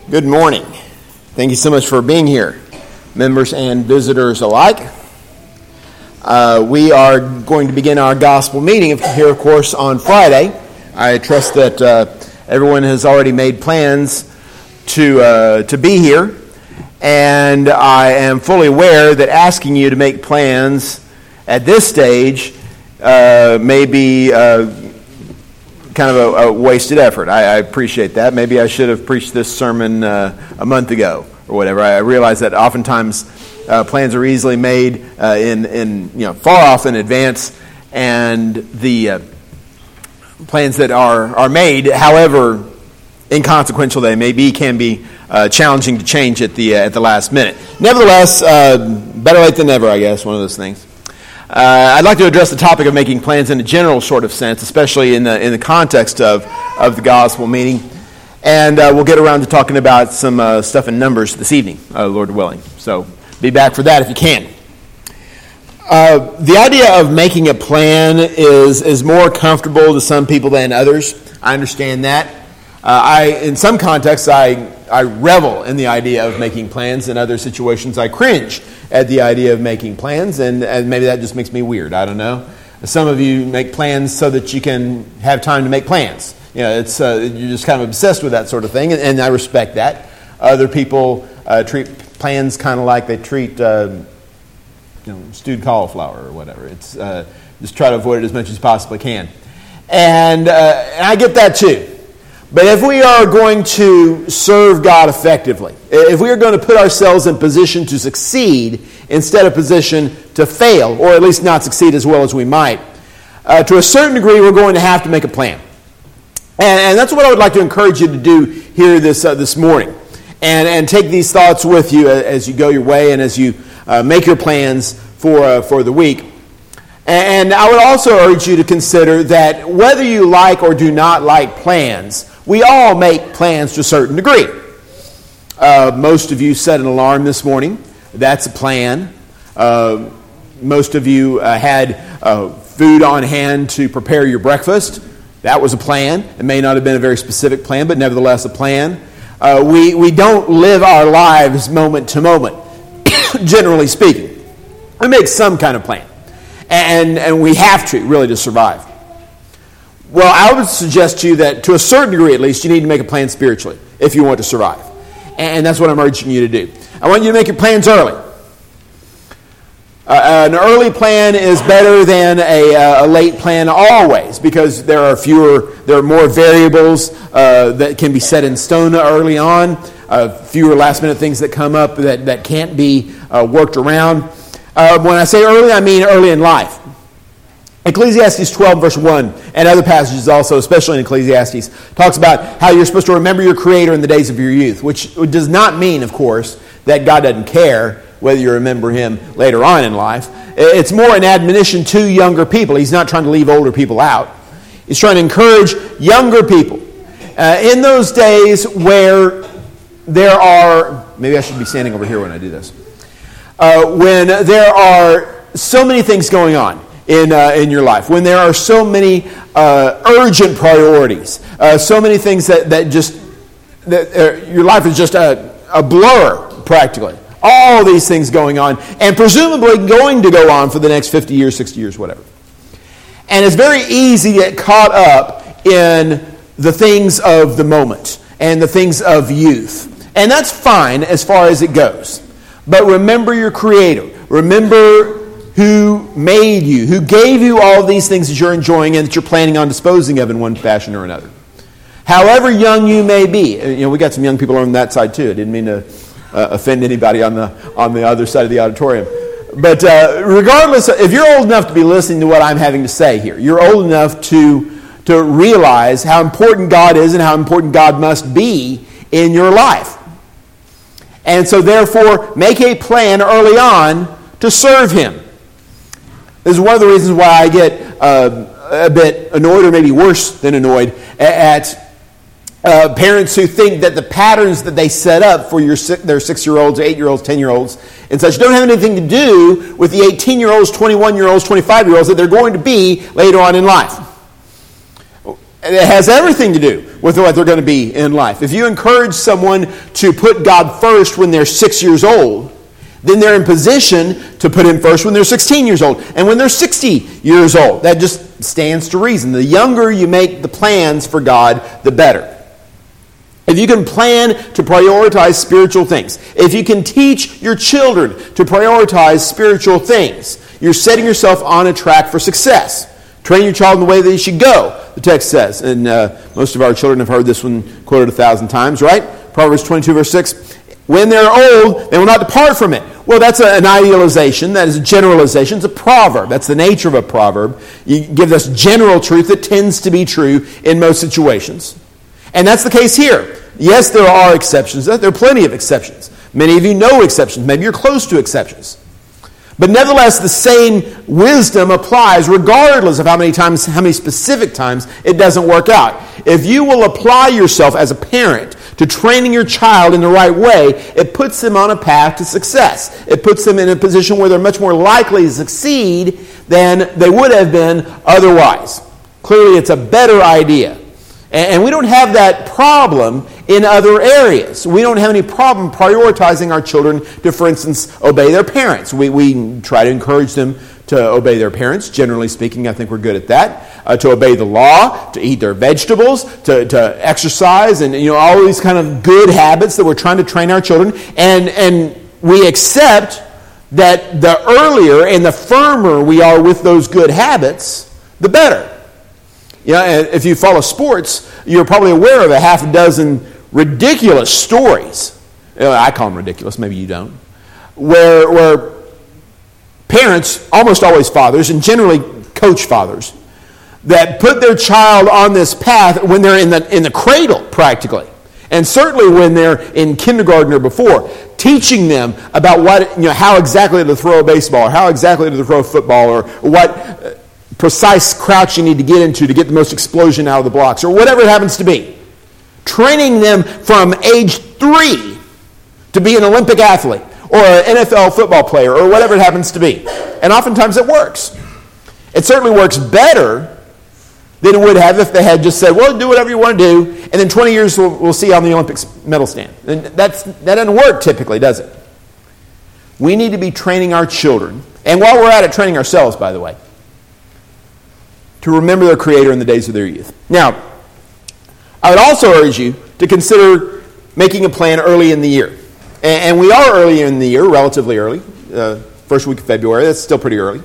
Good morning. Thank you so much for being here, members and visitors alike. We are going to begin our gospel meeting here, of course, on Friday. I trust that everyone has already made plans to be here, and I am fully aware that asking you to make plans at this stage may be kind of a wasted effort. I appreciate that. Maybe I should have preached this sermon a month ago or whatever. I realize that oftentimes plans are easily made in far off in advance, and the plans that are made, however inconsequential they may be, can be challenging to change at the last minute. Nevertheless, better late than never, I guess. One of those things. I'd like to address the topic of making plans in a general sort of sense, especially in the context of the gospel meeting. And we'll get around to talking about some stuff in Numbers this evening, Lord willing. So be back for that if you can. The idea of making a plan is more comfortable to some people than others. I understand that. In some contexts, I revel in the idea of making plans. In other situations, I cringe at the idea of making plans, and maybe that just makes me weird. I don't know. Some of you make plans so that you can have time to make plans. It's you're just kind of obsessed with that sort of thing, and I respect that. Other people treat plans kind of like they treat stewed cauliflower or whatever. It's just try to avoid it as much as you possibly can, and I get that too. But if we are going to serve God effectively, if we are going to put ourselves in position to succeed instead of position to fail, or at least not succeed as well as we might, to a certain degree we're going to have to make a plan. And that's what I would like to encourage you to do here this morning. And take these thoughts with you as you go your way and as you make your plans for the week. And I would also urge you to consider that whether you like or do not like plans, we all make plans to a certain degree. Most of you set an alarm this morning. That's a plan. Most of you had food on hand to prepare your breakfast. That was a plan. It may not have been a very specific plan, but nevertheless a plan. We don't live our lives moment to moment, generally speaking. We make some kind of plan. And we have to, really, to survive. Well, I would suggest to you that, to a certain degree at least, you need to make a plan spiritually if you want to survive. And that's what I'm urging you to do. I want you to make your plans early. An early plan is better than a late plan always, because there are more variables that can be set in stone early on, fewer last-minute things that come up that can't be worked around. When I say early, I mean early in life. Ecclesiastes 12, verse 1, and other passages also, especially in Ecclesiastes, talks about how you're supposed to remember your Creator in the days of your youth, which does not mean, of course, that God doesn't care whether you remember Him later on in life. It's more an admonition to younger people. He's not trying to leave older people out. He's trying to encourage younger people. In those days where there are, maybe I should be standing over here when I do this, when there are so many things going on in your life, when there are so many urgent priorities, so many things that your life is just a blur practically. All these things going on, and presumably going to go on for the next 50 years, 60 years, whatever. And it's very easy to get caught up in the things of the moment and the things of youth. And that's fine as far as it goes. But remember your Creator. Remember who made you, who gave you all of these things that you're enjoying and that you're planning on disposing of in one fashion or another. However young you may be. We got some young people on that side too. I didn't mean to offend anybody on the other side of the auditorium. But regardless, if you're old enough to be listening to what I'm having to say here, you're old enough to realize how important God is and how important God must be in your life. And so therefore, make a plan early on to serve Him. This is one of the reasons why I get a bit annoyed, or maybe worse than annoyed, at parents who think that the patterns that they set up for their 6-year-olds, 8-year-olds, 10-year-olds, and such don't have anything to do with the 18-year-olds, 21-year-olds, 25-year-olds that they're going to be later on in life. it has everything to do with what they're going to be in life. If you encourage someone to put God first when they're 6 years old, then they're in position to put Him first when they're 16 years old and when they're 60 years old. That just stands to reason. The younger you make the plans for God, the better. If you can plan to prioritize spiritual things, if you can teach your children to prioritize spiritual things, you're setting yourself on a track for success. Train your child in the way that he should go, the text says. And most of our children have heard this one quoted 1,000 times, right? Proverbs 22, verse 6. When they're old, they will not depart from it. Well, that's an idealization. That is a generalization. It's a proverb. That's the nature of a proverb. You give us general truth that tends to be true in most situations. And that's the case here. Yes, there are exceptions. There are plenty of exceptions. Many of you know exceptions. Maybe you're close to exceptions. But nevertheless, the same wisdom applies regardless of how many specific times it doesn't work out. If you will apply yourself as a parent to training your child in the right way, it puts them on a path to success. It puts them in a position where they're much more likely to succeed than they would have been otherwise. Clearly, it's a better idea. And we don't have that problem in other areas. We don't have any problem prioritizing our children to, for instance, obey their parents. We try to encourage them to obey their parents. Generally speaking, I think we're good at that. To obey the law, to eat their vegetables, to exercise, and all these kind of good habits that we're trying to train our children. And we accept that the earlier and the firmer we are with those good habits, the better. If you follow sports, you're probably aware of a half a dozen ridiculous stories. I call them ridiculous, maybe you don't. Where parents, almost always fathers, and generally coach fathers, that put their child on this path when they're in the cradle, practically. And certainly when they're in kindergarten or before, teaching them about how exactly to throw a baseball, or how exactly to throw a football, or what precise crouch you need to get into to get the most explosion out of the blocks, or whatever it happens to be. Training them from age 3 to be an Olympic athlete, or an NFL football player, or whatever it happens to be. And oftentimes it works. It certainly works better than it would have if they had just said, well, do whatever you want to do, and then 20 years we'll see you on the Olympics medal stand. And that doesn't work typically, does it? We need to be training our children, and while we're at it, training ourselves, by the way, to remember their Creator in the days of their youth. Now, I would also urge you to consider making a plan early in the year. And we are early in the year, relatively early, first week of February. That's still pretty early.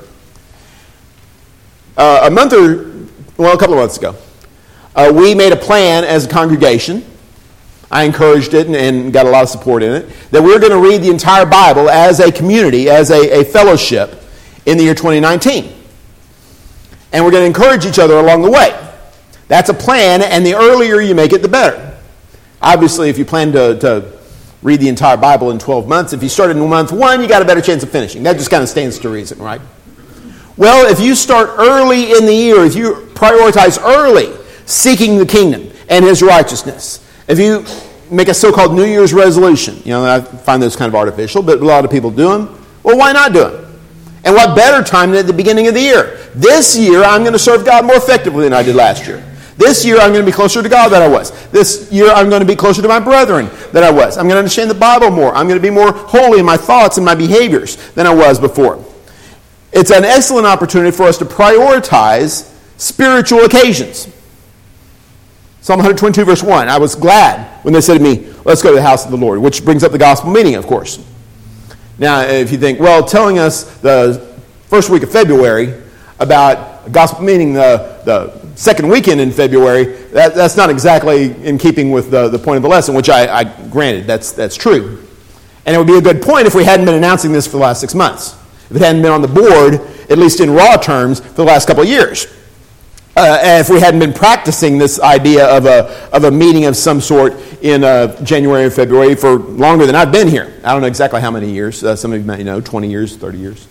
A couple of months ago, we made a plan as a congregation. I encouraged it and got a lot of support in it, that we were going to read the entire Bible as a community, as a fellowship in the year 2019. And we're going to encourage each other along the way. That's a plan, and the earlier you make it, the better. Obviously, if you plan to read the entire Bible in 12 months, if you started in month 1, you got a better chance of finishing. That just kind of stands to reason, right? Well, if you start early in the year, if you prioritize early seeking the kingdom and His righteousness, if you make a so-called New Year's resolution, I find those kind of artificial, but a lot of people do them, well, why not do them? And what better time than at the beginning of the year? This year, I'm going to serve God more effectively than I did last year. This year, I'm going to be closer to God than I was. This year, I'm going to be closer to my brethren than I was. I'm going to understand the Bible more. I'm going to be more holy in my thoughts and my behaviors than I was before. It's an excellent opportunity for us to prioritize spiritual occasions. Psalm 122, verse 1. I was glad when they said to me, let's go to the house of the Lord, which brings up the gospel meeting, of course. Now, if you think, well, telling us the first week of February about a gospel meeting the second weekend in February, that's not exactly in keeping with the point of the lesson, which I granted, that's true. And it would be a good point if we hadn't been announcing this for the last 6 months. If it hadn't been on the board, at least in raw terms, for the last couple of years. And if we hadn't been practicing this idea of a meeting of some sort in January and February for longer than I've been here. I don't know exactly how many years. Some of you may know, 20 years, 30 years.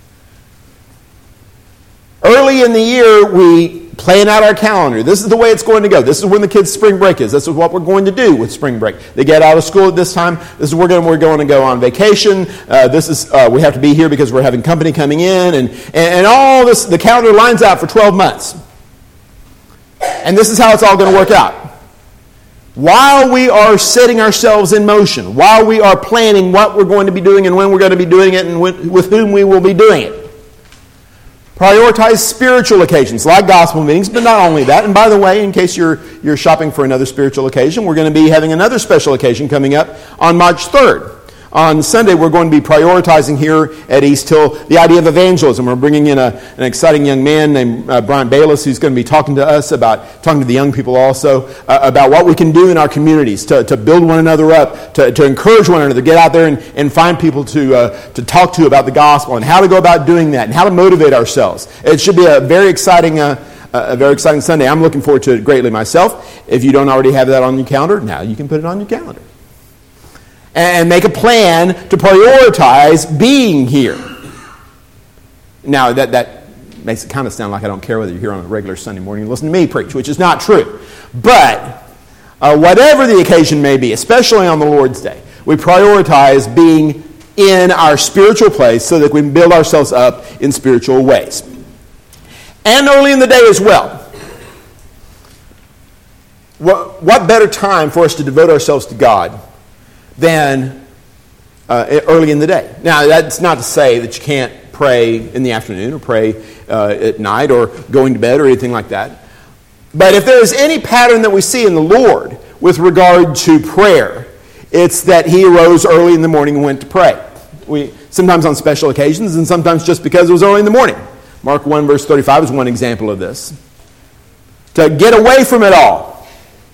Early in the year, we plan out our calendar. This is the way it's going to go. This is when the kids' spring break is. This is what we're going to do with spring break. They get out of school at this time. This is where we're going to go on vacation. We have to be here because we're having company coming in. And all this, the calendar lines out for 12 months. And this is how it's all going to work out. While we are setting ourselves in motion, while we are planning what we're going to be doing and when we're going to be doing it and with whom we will be doing it, prioritize spiritual occasions like gospel meetings, but not only that. And by the way, in case you're shopping for another spiritual occasion, we're going to be having another special occasion coming up on March 3rd. On Sunday, we're going to be prioritizing here at East Hill the idea of evangelism. We're bringing in an exciting young man named Brian Bayless, who's going to be talking to us talking to the young people also, about what we can do in our communities to build one another up, to encourage one another, get out there and find people to talk to about the gospel and how to go about doing that and how to motivate ourselves. It should be a very exciting Sunday. I'm looking forward to it greatly myself. If you don't already have that on your calendar, now you can put it on your calendar. And make a plan to prioritize being here. Now, that makes it kind of sound like I don't care whether you're here on a regular Sunday morning and listen to me preach, which is not true. But whatever the occasion may be, especially on the Lord's Day, we prioritize being in our spiritual place so that we can build ourselves up in spiritual ways. And early in the day as well. What better time for us to devote ourselves to God than early in the day? Now, that's not to say that you can't pray in the afternoon or pray at night or going to bed or anything like that. But if there is any pattern that we see in the Lord with regard to prayer, it's that he arose early in the morning and went to pray. Sometimes on special occasions and sometimes just because it was early in the morning. Mark 1 verse 35 is one example of this. To get away from it all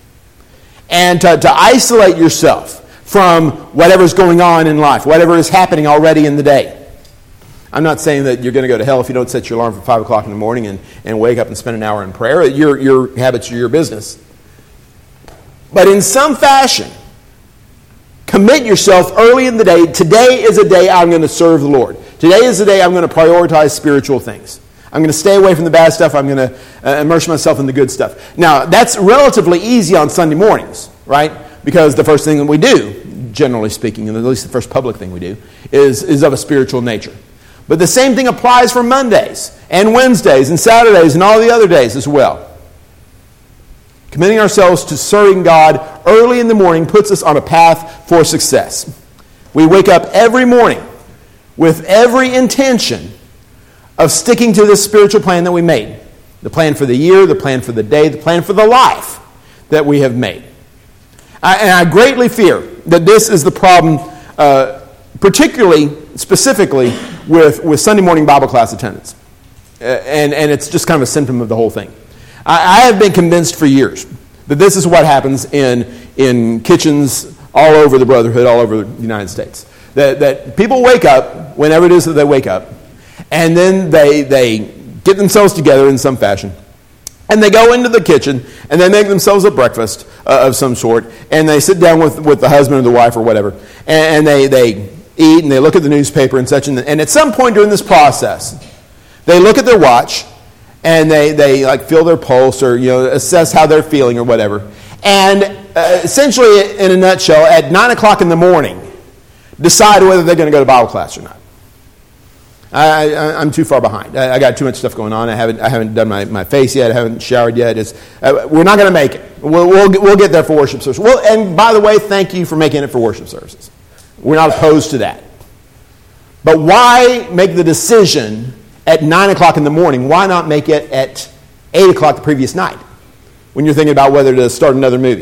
and to isolate yourself from whatever's going on in life, whatever is happening already in the day. I'm not saying that you're going to go to hell if you don't set your alarm for 5 o'clock in the morning and wake up and spend an hour in prayer. Your habits are your business. But in some fashion, commit yourself early in the day. Today is a day I'm going to serve the Lord. Today is the day I'm going to prioritize spiritual things. I'm going to stay away from the bad stuff. I'm going to immerse myself in the good stuff. Now, that's relatively easy on Sunday mornings, right? Because the first thing that we do, generally speaking, and at least the first public thing we do, is of a spiritual nature. But the same thing applies for Mondays and Wednesdays and Saturdays and all the other days as well. Committing ourselves to serving God early in the morning puts us on a path for success. We wake up every morning with every intention of sticking to this spiritual plan that we made. The plan for the year, the plan for the day, the plan for the life that we have made. And I greatly fear that this is the problem, particularly, specifically, with Sunday morning Bible class attendance. And it's just kind of a symptom of the whole thing. I have been convinced for years that this is what happens in kitchens all over the Brotherhood, all over the United States. That people wake up, whenever it is that they wake up, and then they get themselves together in some fashion. And they go into the kitchen, and they make themselves a breakfast of some sort, and they sit down with the husband or the wife or whatever, and they eat, and they look at the newspaper and such, and at some point during this process, they look at their watch, and they like feel their pulse or assess how they're feeling or whatever, and essentially, in a nutshell, at 9 o'clock in the morning, decide whether they're going to go to Bible class or not. I'm too far behind. I got too much stuff going on. I haven't done my face yet. I haven't showered yet. We're not going to make it. We'll get there for worship service. And by the way, thank you for making it for worship services. We're not opposed to that. But why make the decision at 9 o'clock in the morning? Why not make it at 8 o'clock the previous night when you're thinking about whether to start another movie?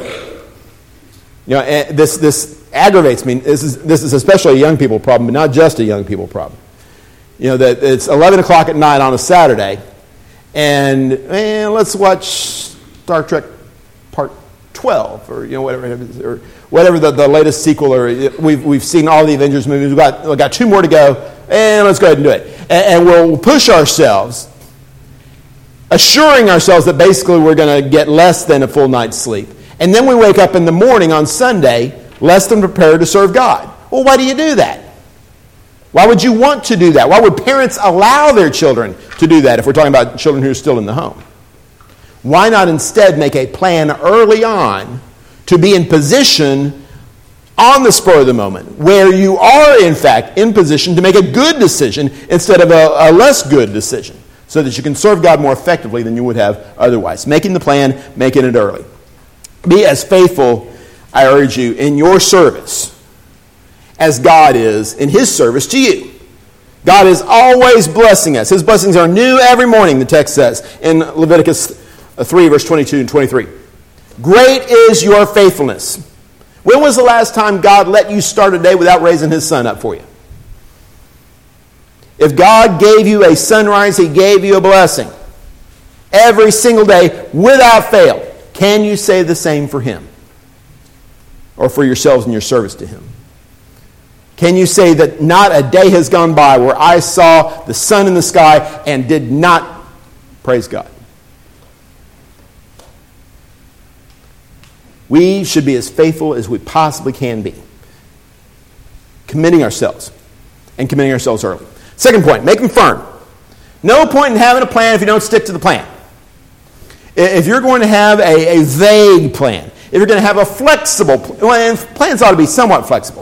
This aggravates me. This is especially a young people problem, but not just a young people problem. That it's 11 o'clock at night on a Saturday, and let's watch Star Trek Part 12, or whatever the latest sequel. Or we've seen all the Avengers movies. We've got 2 more to go, and let's go ahead and do it. And we'll push ourselves, assuring ourselves that basically we're going to get less than a full night's sleep. And then we wake up in the morning on Sunday less than prepared to serve God. Well, why do you do that? Why would you want to do that? Why would parents allow their children to do that if we're talking about children who are still in the home? Why not instead make a plan early on to be in position on the spur of the moment where you are, in fact, in position to make a good decision instead of a less good decision? so that you can serve God more effectively than you would have otherwise. Making the plan, making it early. Be as faithful, I urge you, in your service as God is in his service to you. God is always blessing us. His blessings are new every morning, the text says in Leviticus 3, verse 22 and 23. Great is your faithfulness. When was the last time God let you start a day without raising his son up for you? If God gave you a sunrise, he gave you a blessing. Every single day, without fail. Can you say the same for him? Or for yourselves in your service to him? Can you say that not a day has gone by where I saw the sun in the sky and did not praise God? We should be as faithful as we possibly can be. Committing ourselves. And committing ourselves early. Second point, make them firm. No point in having a plan if you don't stick to the plan. If you're going to have a vague plan, if you're going to have a flexible plan, plans ought to be somewhat flexible.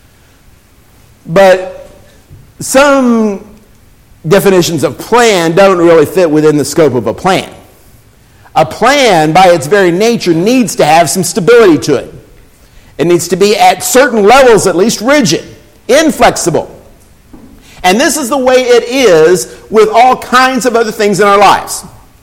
But some definitions of plan don't really fit within the scope of a plan. A plan, by its very nature, needs to have some stability to it. It needs to be at certain levels at least rigid, inflexible. And this is the way it is with all kinds of other things in our lives.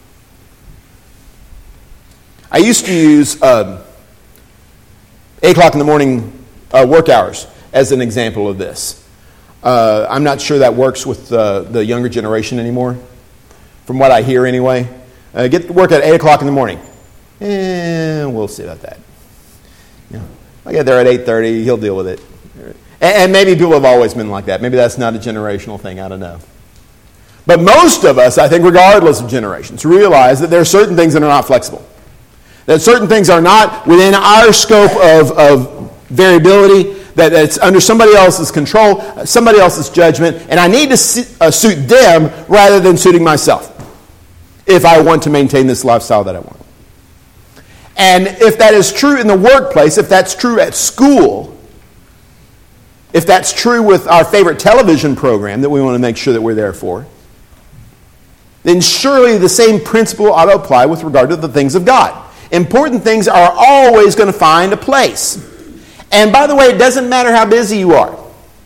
I used to use 8 o'clock in the morning work hours as an example of this. I'm not sure that works with the younger generation anymore, from what I hear anyway. Get to work at 8 o'clock in the morning. We'll see about that. I get there at 8:30, he'll deal with it. And maybe people have always been like that. Maybe that's not a generational thing, I don't know. But most of us, I think, regardless of generations, realize that there are certain things that are not flexible. That certain things are not within our scope of variability, that it's under somebody else's control, somebody else's judgment, and I need to suit them rather than suiting myself if I want to maintain this lifestyle that I want. And if that is true in the workplace, if that's true at school, if that's true with our favorite television program that we want to make sure that we're there for, then surely the same principle ought to apply with regard to the things of God. Important things are always going to find a place. And by the way, it doesn't matter how busy you are.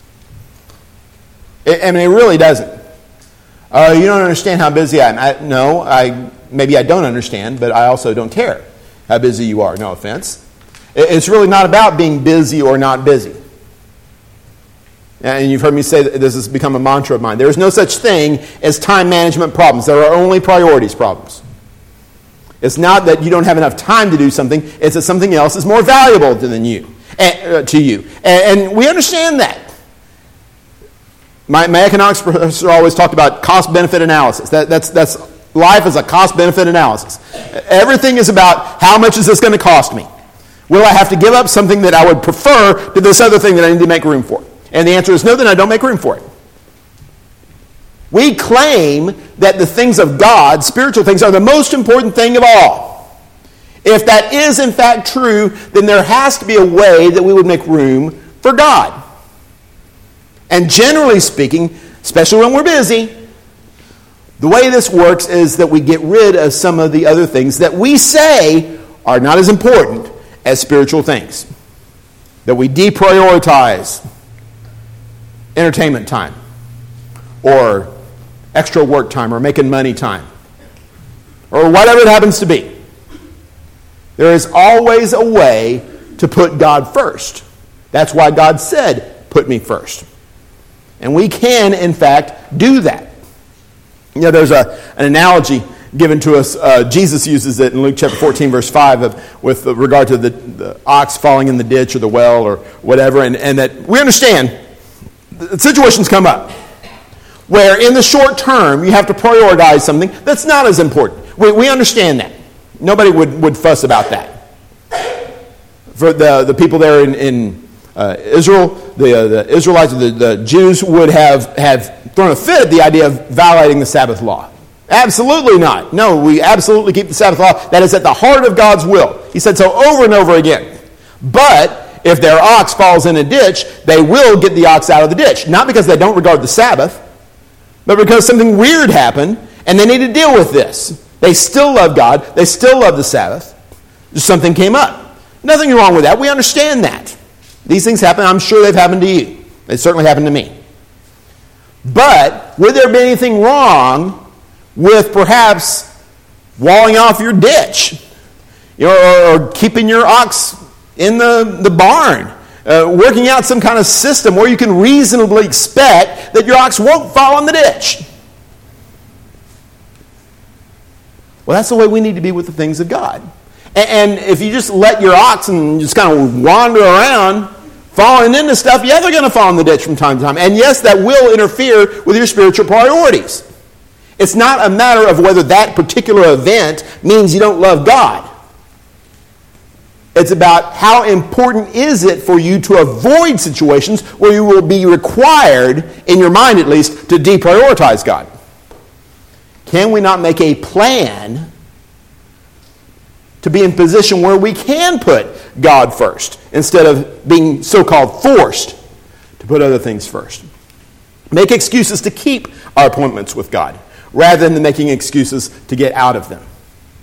It really doesn't. You don't understand how busy I am. Maybe I don't understand, but I also don't care how busy you are. No offense. It's really not about being busy or not busy. And you've heard me say that this has become a mantra of mine. There is no such thing as time management problems. There are only priorities problems. It's not that you don't have enough time to do something. It's that something else is more valuable to you. And we understand that. My economics professor always talked about cost-benefit analysis. That's life is a cost-benefit analysis. Everything is about how much is this going to cost me? Will I have to give up something that I would prefer to this other thing that I need to make room for? And the answer is no, then I don't make room for it. We claim that the things of God, spiritual things, are the most important thing of all. If that is in fact true, then there has to be a way that we would make room for God. And generally speaking, especially when we're busy, the way this works is that we get rid of some of the other things that we say are not as important as spiritual things. That we deprioritize entertainment time, or extra work time, or making money time, or whatever it happens to be. There is always a way to put God first. That's why God said, "Put me first." And we can, in fact, do that. There's an analogy given to us. Jesus uses it in Luke chapter 14, verse 5, with regard to the ox falling in the ditch or the well or whatever, and that we understand situations come up where in the short term you have to prioritize something that's not as important. We understand that. Nobody would fuss about that. For the people there in Israel, the Israelites, the Jews would have thrown a fit at the idea of violating the Sabbath law. Absolutely not. No, we absolutely keep the Sabbath law. That is at the heart of God's will. He said so over and over again. But if their ox falls in a ditch, they will get the ox out of the ditch. Not because they don't regard the Sabbath, but because something weird happened, And they need to deal with this. They still love God. They still love the Sabbath. Just something came up. Nothing wrong with that. We understand that. These things happen. I'm sure they've happened to you. They certainly happened to me. But would there be anything wrong with perhaps walling off your ditch? Or keeping your ox in the barn? Working out some kind of system where you can reasonably expect that your ox won't fall in the ditch. Well, that's the way we need to be with the things of God. And if you just let your oxen just kind of wander around, falling into stuff, yeah, they're going to fall in the ditch from time to time. And yes, that will interfere with your spiritual priorities. It's not a matter of whether that particular event means you don't love God. It's about how important is it for you to avoid situations where you will be required, in your mind at least, to deprioritize God. Can we not make a plan to be in position where we can put God first instead of being so-called forced to put other things first? Make excuses to keep our appointments with God rather than making excuses to get out of them.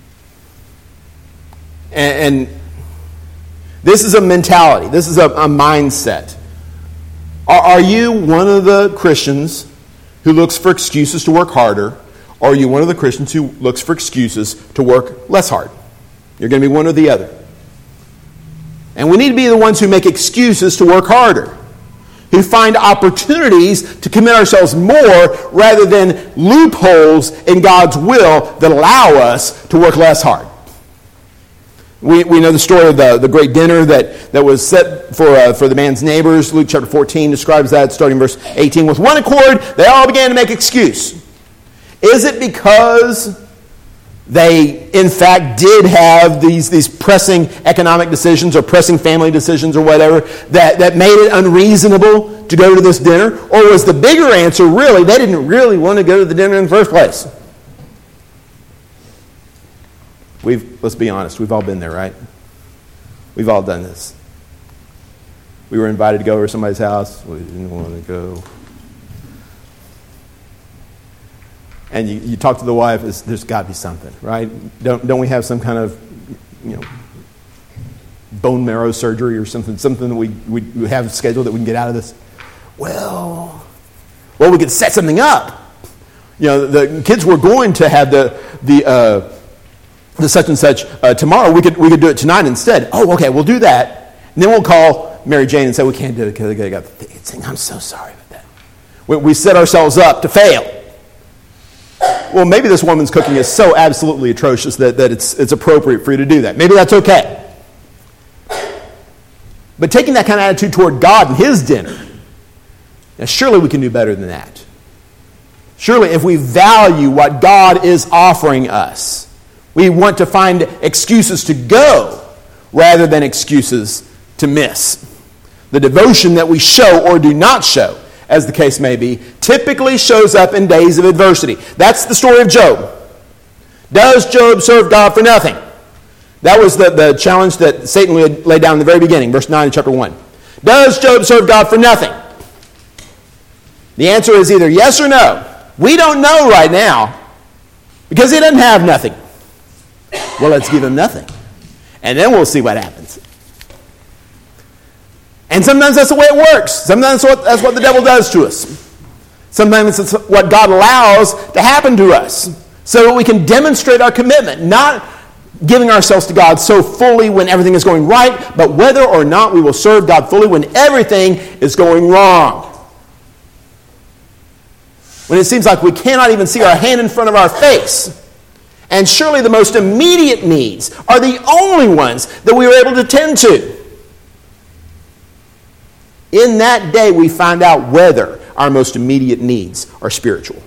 And this is a mentality. This is a mindset. Are you one of the Christians who looks for excuses to work harder, or are you one of the Christians who looks for excuses to work less hard? You're going to be one or the other. And we need to be the ones who make excuses to work harder, who find opportunities to commit ourselves more rather than loopholes in God's will that allow us to work less hard. We know the story of the great dinner that was set for the man's neighbors. Luke chapter 14 describes that, starting verse 18. With one accord, they all began to make excuse. Is it because they, in fact, did have these pressing economic decisions or pressing family decisions or whatever that made it unreasonable to go to this dinner? Or was the bigger answer really they didn't really want to go to the dinner in the first place? Let's be honest, we've all been there, right? We've all done this. We were invited to go over to somebody's house. We didn't want to go. And you talk to the wife, there's got to be something, right? Don't we have some kind of, bone marrow surgery or something that we have scheduled that we can get out of this? Well, we could set something up. The kids were going to have the such and such tomorrow. We could do it tonight instead. Oh, okay, we'll do that. And then we'll call Mary Jane and say, we can't do it because they got the thing. I'm so sorry about that. We set ourselves up to fail. Well, maybe this woman's cooking is so absolutely atrocious that it's appropriate for you to do that. Maybe that's okay. But taking that kind of attitude toward God and His dinner, now surely we can do better than that. Surely if we value what God is offering us, we want to find excuses to go rather than excuses to miss. The devotion that we show or do not show, as the case may be, typically shows up in days of adversity. That's the story of Job. Does Job serve God for nothing? That was the challenge that Satan laid down in the very beginning, verse 9 of chapter 1. Does Job serve God for nothing? The answer is either yes or no. We don't know right now because he doesn't have nothing. Well, let's give him nothing. And then we'll see what happens. And sometimes that's the way it works. Sometimes that's what the devil does to us. Sometimes it's what God allows to happen to us so that we can demonstrate our commitment, not giving ourselves to God so fully when everything is going right, but whether or not we will serve God fully when everything is going wrong. When it seems like we cannot even see our hand in front of our face. And surely the most immediate needs are the only ones that we are able to tend to. In that day, we find out whether our most immediate needs are spiritual.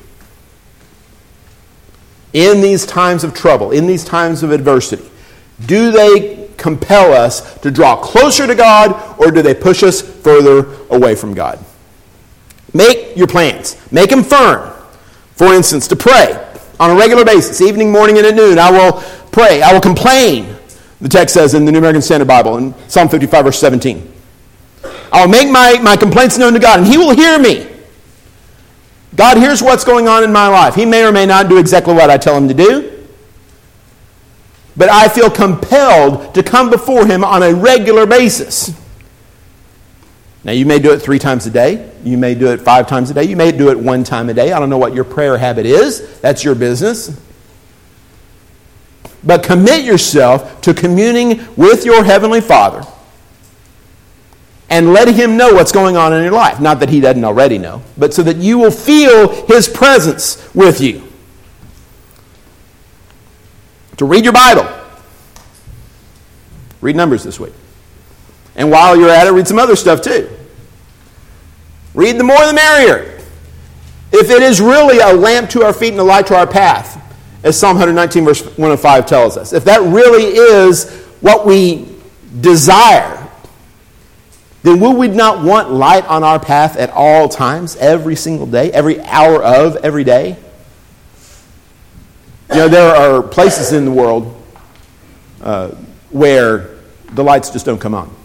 In these times of trouble, in these times of adversity, do they compel us to draw closer to God, or do they push us further away from God? Make your plans. Make them firm. For instance, to pray on a regular basis, evening, morning, and at noon. I will pray. I will complain, the text says in the New American Standard Bible, in Psalm 55, verse 17. I will make my complaints known to God, and He will hear me. God, here's what's going on in my life. He may or may not do exactly what I tell him to do, but I feel compelled to come before him on a regular basis. Now, you may do it 3 times a day. You may do it 5 times a day. You may do it 1 time a day. I don't know what your prayer habit is. That's your business. But commit yourself to communing with your Heavenly Father and letting him know what's going on in your life. Not that he doesn't already know, but so that you will feel his presence with you. To read your Bible. Read Numbers this week. And while you're at it, read some other stuff too. Read the more the merrier. If it is really a lamp to our feet and a light to our path, as Psalm 119 verse 105 tells us, if that really is what we desire, then will we not want light on our path at all times, every single day, every hour of every day? You know, there are places in the world where the lights just don't come on.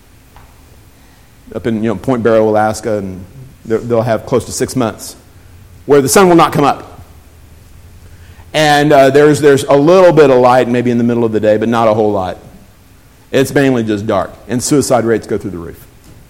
Up in Point Barrow, Alaska, and they'll have close to 6 months where the sun will not come up. And there's a little bit of light maybe in the middle of the day, but not a whole lot. It's mainly just dark, and suicide rates go through the roof.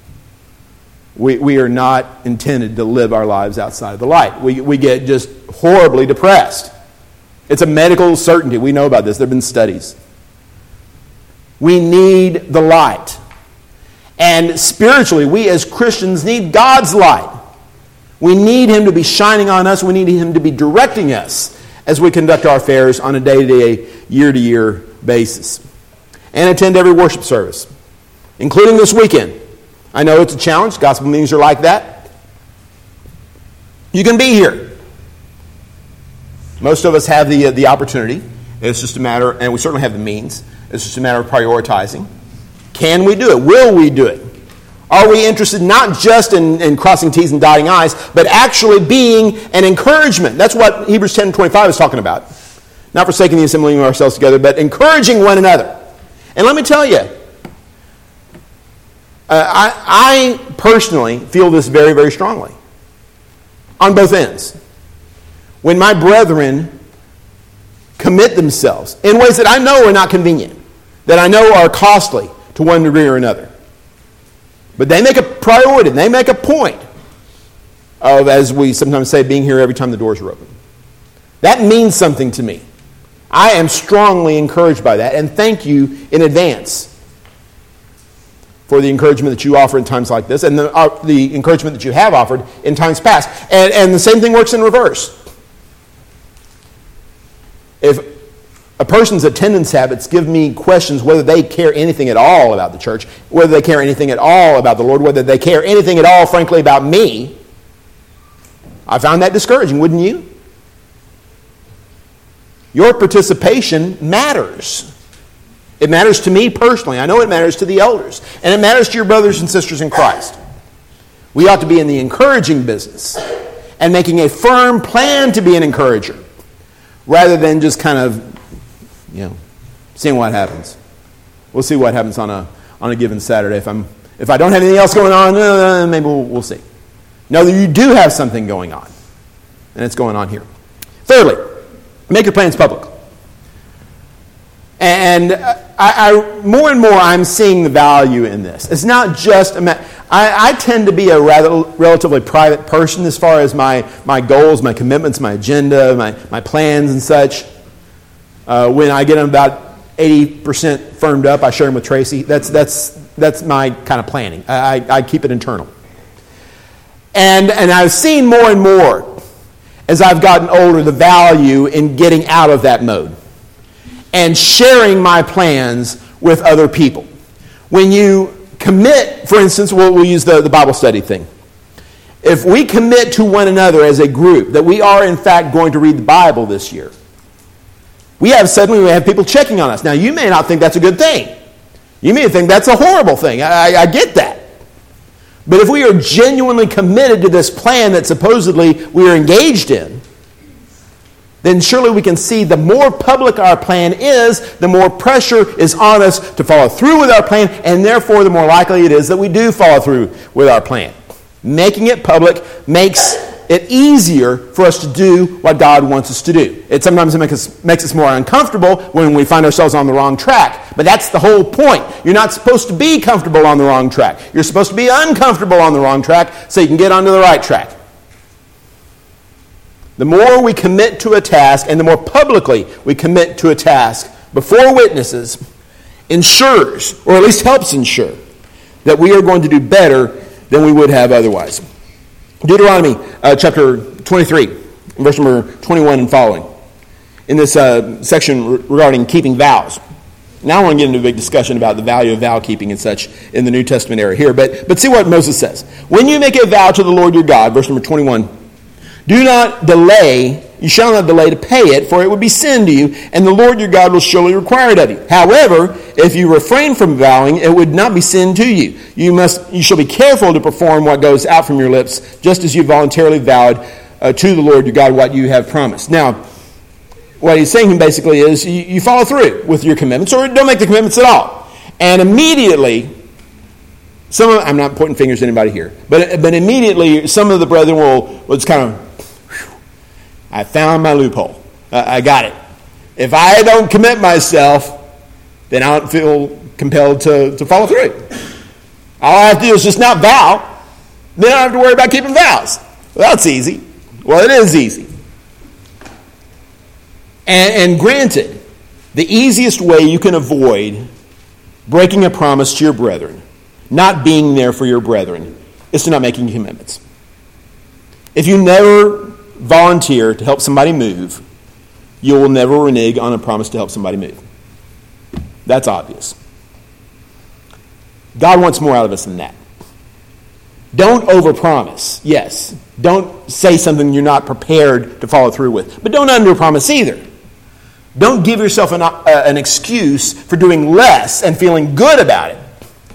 We are not intended to live our lives outside of the light. We get just horribly depressed. It's a medical certainty. We know about this. There have been studies. We need the light. And spiritually, we as Christians need God's light. We need him to be shining on us. We need him to be directing us as we conduct our affairs on a day-to-day, year-to-year basis. And attend every worship service, including this weekend. I know it's a challenge. Gospel meetings are like that. You can be here. Most of us have the opportunity. It's just a matter, and we certainly have the means. It's just a matter of prioritizing. Can we do it? Will we do it? Are we interested not just in crossing T's and dotting I's, but actually being an encouragement? That's what Hebrews 10:25 is talking about. Not forsaking the assembling of ourselves together, but encouraging one another. And let me tell you, I personally feel this very, very strongly on both ends. When my brethren commit themselves in ways that I know are not convenient, that I know are costly to one degree or another, but they make a priority, they make a point of, as we sometimes say, being here every time the doors are open. That means something to me. I am strongly encouraged by that, and thank you in advance for the encouragement that you offer in times like this, and the encouragement that you have offered in times past. And the same thing works in reverse. If a person's attendance habits give me questions whether they care anything at all about the church, whether they care anything at all about the Lord, whether they care anything at all, frankly, about me, I found that discouraging, wouldn't you? Your participation matters. It matters to me personally. I know it matters to the elders. And it matters to your brothers and sisters in Christ. We ought to be in the encouraging business and making a firm plan to be an encourager rather than just kind of, seeing what happens. We'll see what happens on a given Saturday. If I don't have anything else going on, maybe we'll see. Know that you do have something going on. And it's going on here. Thirdly, make your plans public. And I more and more I'm seeing the value in this. It's not just I tend to be a relatively private person as far as my goals, my commitments, my agenda, my plans and such. When I get them about 80% firmed up, I share them with Tracy. That's my kind of planning. I keep it internal. And I've seen more and more as I've gotten older the value in getting out of that mode and sharing my plans with other people. When you commit, for instance, we'll use the Bible study thing. If we commit to one another as a group that we are in fact going to read the Bible this year, we have people checking on us. Now, you may not think that's a good thing. You may think that's a horrible thing. I get that. But if we are genuinely committed to this plan that supposedly we are engaged in, then surely we can see the more public our plan is, the more pressure is on us to follow through with our plan, and therefore the more likely it is that we do follow through with our plan. Making it public makes it easier for us to do what God wants us to do. Sometimes it makes us more uncomfortable when we find ourselves on the wrong track. But that's the whole point. You're not supposed to be comfortable on the wrong track. You're supposed to be uncomfortable on the wrong track so you can get onto the right track. The more we commit to a task, and the more publicly we commit to a task before witnesses, ensures, or at least helps ensure, that we are going to do better than we would have otherwise. Deuteronomy chapter 23, verse number 21 and following, in this section regarding keeping vows. Now I want to get into a big discussion about the value of vow keeping and such in the New Testament era here, but see what Moses says. When you make a vow to the Lord your God, verse number 21, do not delay, you shall not delay to pay it, for it would be sin to you, and the Lord your God will surely require it of you. However, if you refrain from vowing, it would not be sin to you. You shall be careful to perform what goes out from your lips, just as you voluntarily vowed to the Lord your God what you have promised. Now, what he's saying basically is you follow through with your commitments, or don't make the commitments at all. And immediately, I'm not pointing fingers at anybody here, but immediately some of the brethren will just kind of, I found my loophole. I got it. If I don't commit myself, then I don't feel compelled to follow through. All I have to do is just not vow. Then I don't have to worry about keeping vows. Well, that's easy. Well, it is easy. And granted, the easiest way you can avoid breaking a promise to your brethren, not being there for your brethren, is to not making commitments. If you never volunteer to help somebody move, you will never renege on a promise to help somebody move. That's obvious. God wants more out of us than that. Don't overpromise. Yes. Don't say something you're not prepared to follow through with. But don't underpromise either. Don't give yourself an excuse for doing less and feeling good about it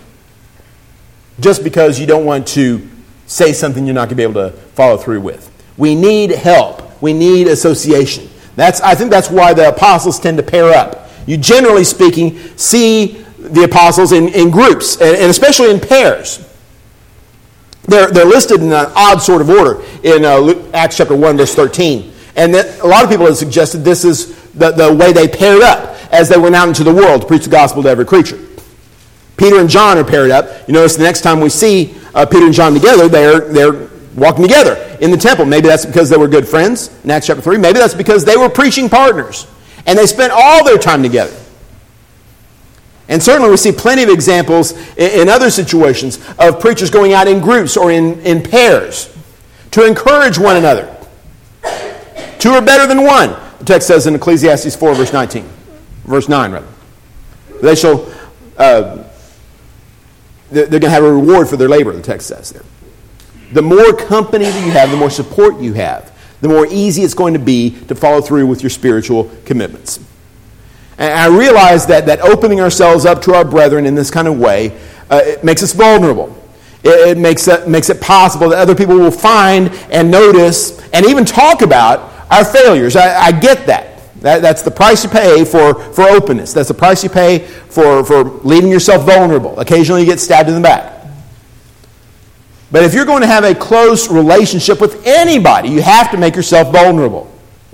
just because you don't want to say something you're not going to be able to follow through with. We need help. We need association. I think that's why the apostles tend to pair up. You, generally speaking, see the apostles in groups, and especially in pairs. They're listed in an odd sort of order in Acts chapter 1, verse 13. And a lot of people have suggested this is the way they paired up as they went out into the world to preach the gospel to every creature. Peter and John are paired up. You notice the next time we see Peter and John together, they're walking together in the temple. Maybe that's because they were good friends in Acts chapter 3. Maybe that's because they were preaching partners. And they spent all their time together. And certainly we see plenty of examples in other situations of preachers going out in groups or in pairs to encourage one another. Two are better than one, the text says in Ecclesiastes 4, verse 19. Verse 9, rather. They shall, they're going to have a reward for their labor, the text says there. The more company that you have, the more support you have, the more easy it's going to be to follow through with your spiritual commitments. And I realize that opening ourselves up to our brethren in this kind of way, it makes us vulnerable. It makes it possible that other people will find and notice and even talk about our failures. I get that. That's the price you pay for openness. That's the price you pay for leaving yourself vulnerable. Occasionally you get stabbed in the back. But if you're going to have a close relationship with anybody, you have to make yourself vulnerable.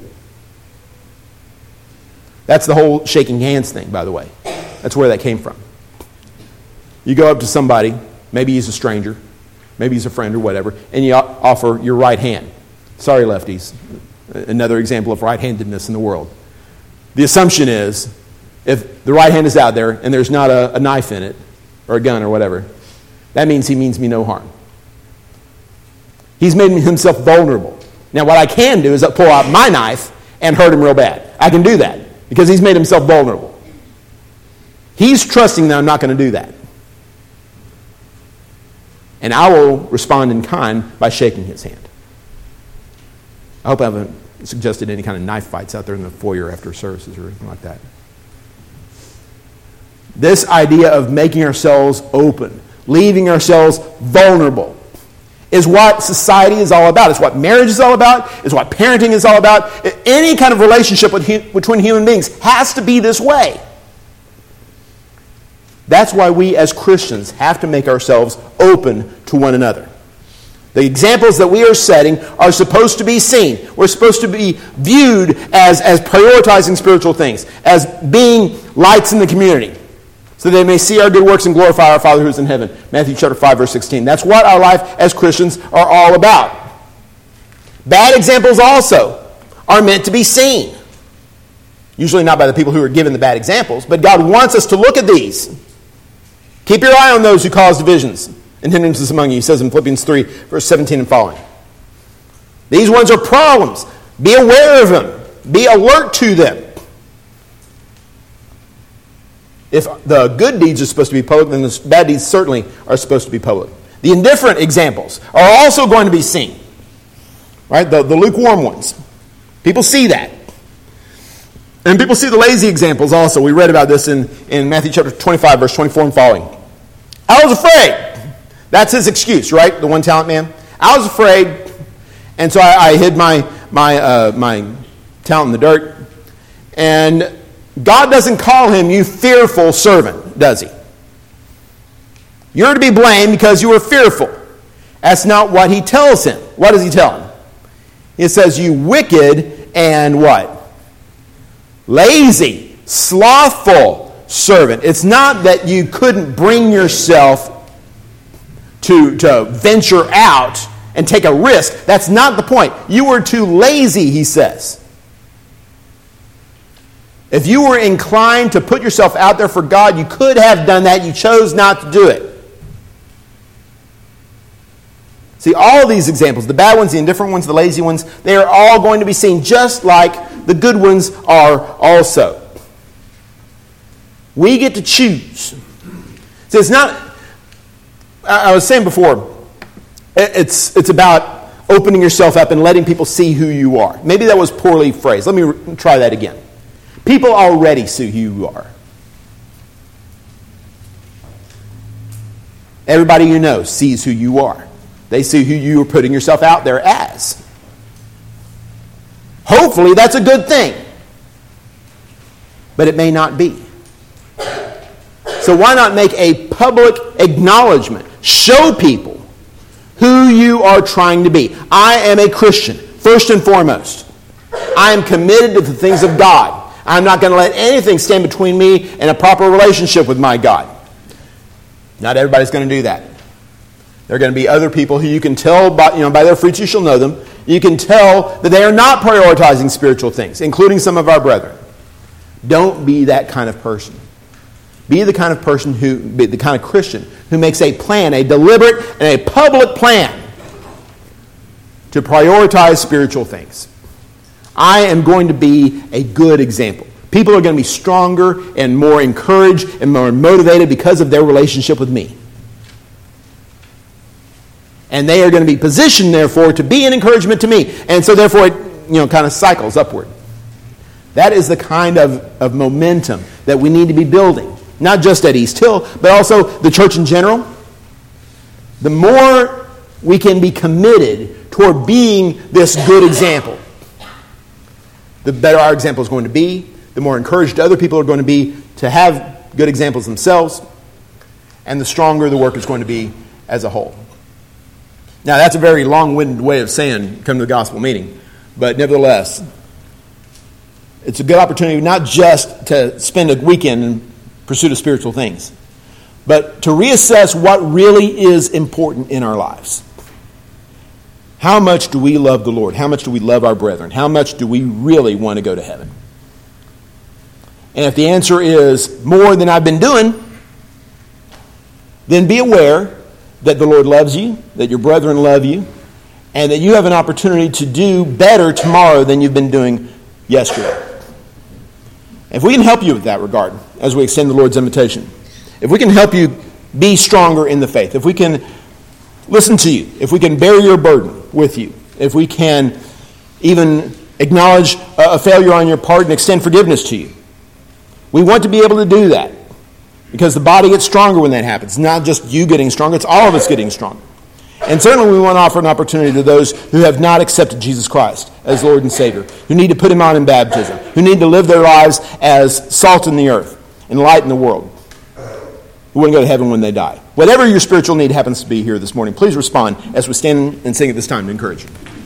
That's the whole shaking hands thing, by the way. That's where that came from. You go up to somebody, maybe he's a stranger, maybe he's a friend or whatever, and you offer your right hand. Sorry, lefties. Another example of right-handedness in the world. The assumption is, if the right hand is out there and there's not a knife in it, or a gun or whatever, that means he means me no harm. He's made himself vulnerable. Now, what I can do is pull out my knife and hurt him real bad. I can do that because he's made himself vulnerable. He's trusting that I'm not going to do that. And I will respond in kind by shaking his hand. I hope I haven't suggested any kind of knife fights out there in the foyer after services or anything like that. This idea of making ourselves open, leaving ourselves vulnerable, is what society is all about. It's what marriage is all about. It's what parenting is all about. Any kind of relationship between human beings has to be this way. That's why we as Christians have to make ourselves open to one another. The examples that we are setting are supposed to be seen. We're supposed to be viewed as prioritizing spiritual things, as being lights in the community, so they may see our good works and glorify our Father who is in heaven. Matthew chapter 5, verse 16. That's what our life as Christians are all about. Bad examples also are meant to be seen. Usually not by the people who are given the bad examples, but God wants us to look at these. Keep your eye on those who cause divisions and hindrances among you, he says in Philippians 3, verse 17 and following. These ones are problems. Be aware of them. Be alert to them. If the good deeds are supposed to be public, then the bad deeds certainly are supposed to be public. The indifferent examples are also going to be seen. Right? The lukewarm ones. People see that. And people see the lazy examples also. We read about this in Matthew chapter 25, verse 24 and following. I was afraid. That's his excuse, right? The 1 talent man. I was afraid, and so I hid my talent in the dirt. And God doesn't call him, you fearful servant, does he? You're to be blamed because you were fearful. That's not what he tells him. What does he tell him? He says, you wicked and what? Lazy, slothful servant. It's not that you couldn't bring yourself to venture out and take a risk. That's not the point. You were too lazy, he says. If you were inclined to put yourself out there for God, you could have done that. You chose not to do it. See, all of these examples, the bad ones, the indifferent ones, the lazy ones, they are all going to be seen just like the good ones are also. We get to choose. So it's not, I was saying before, it's about opening yourself up and letting people see who you are. Maybe that was poorly phrased. Let me try that again. People already see who you are. Everybody you know sees who you are. They see who you are putting yourself out there as. Hopefully that's a good thing. But it may not be. So why not make a public acknowledgement? Show people who you are trying to be. I am a Christian, first and foremost. I am committed to the things of God. I'm not going to let anything stand between me and a proper relationship with my God. Not everybody's going to do that. There are going to be other people who you can tell by their fruits you shall know them. You can tell that they are not prioritizing spiritual things, including some of our brethren. Don't be that kind of person. Be the kind of person be the kind of Christian who makes a plan, a deliberate and a public plan to prioritize spiritual things. I am going to be a good example. People are going to be stronger and more encouraged and more motivated because of their relationship with me. And they are going to be positioned, therefore, to be an encouragement to me. And so, therefore, it kind of cycles upward. That is the kind of momentum that we need to be building. Not just at East Hill, but also the church in general. The more we can be committed toward being this good example, the better our example is going to be, the more encouraged other people are going to be to have good examples themselves, and the stronger the work is going to be as a whole. Now, that's a very long-winded way of saying come to the gospel meeting, but nevertheless, it's a good opportunity not just to spend a weekend in pursuit of spiritual things, but to reassess what really is important in our lives. How much do we love the Lord? How much do we love our brethren? How much do we really want to go to heaven? And if the answer is more than I've been doing, then be aware that the Lord loves you, that your brethren love you, and that you have an opportunity to do better tomorrow than you've been doing yesterday. If we can help you with that regard, as we extend the Lord's invitation, if we can help you be stronger in the faith, if we can listen to you, if we can bear your burden with you, if we can even acknowledge a failure on your part and extend forgiveness to you, we want to be able to do that because the body gets stronger when that happens. It's not just you getting stronger, it's all of us getting stronger. And certainly we want to offer an opportunity to those who have not accepted Jesus Christ as Lord and Savior, who need to put Him on in baptism, who need to live their lives as salt in the earth and light in the world. who want to go to heaven when they die. Whatever your spiritual need happens to be here this morning, please respond as we stand and sing at this time to encourage you.